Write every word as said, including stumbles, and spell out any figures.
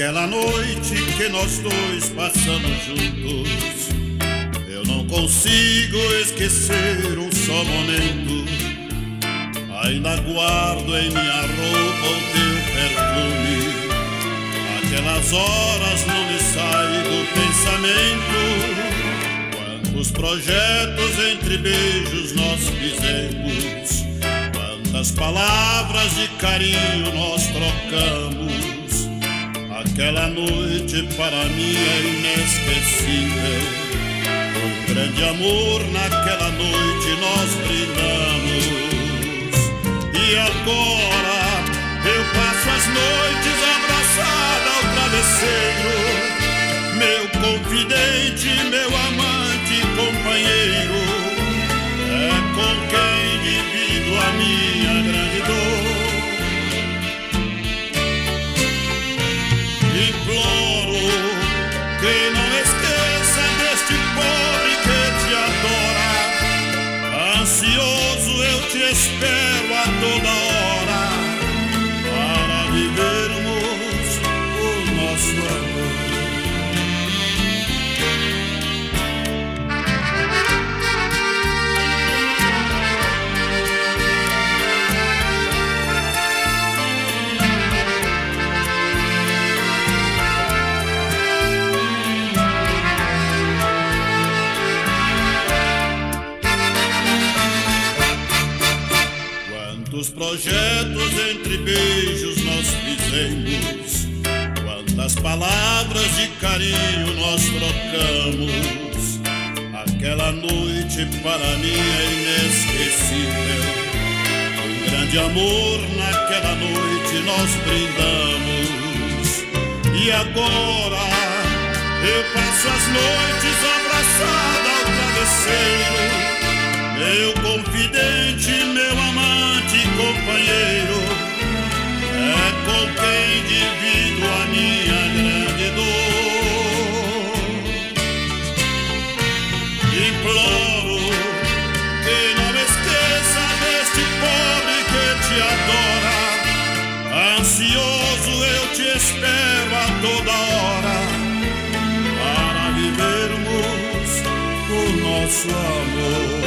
Aquela noite que nós dois passamos juntos, eu não consigo esquecer um só momento. Ainda guardo em minha roupa o teu perfume. Aquelas horas não me saem do pensamento. Quantos projetos entre beijos nós fizemos, quantas palavras de carinho nós trocamos. Aquela noite para mim é inesquecível. Um grande amor naquela noite nós brindamos. E agora eu passo as noites abraçada ao travesseiro, meu confidente, meu amante e companheiro. É com quem divido a minha grande dor. Imploro que não esqueça deste pobre que te adora. Ansioso eu te espero a toda hora, para vivermos o nosso amor. Quantos projetos entre beijos nós fizemos, quantas palavras de carinho nós trocamos. Aquela noite para mim é inesquecível. Um grande amor naquela noite nós brindamos. E agora eu passo as noites abraçada ao travesseiro, meu confidente, meu amante e companheiro. É com quem divido a minha grande dor. Imploro que não esqueça deste pobre que te adora. Ansioso eu te espero a toda hora, para vivermos o nosso amor.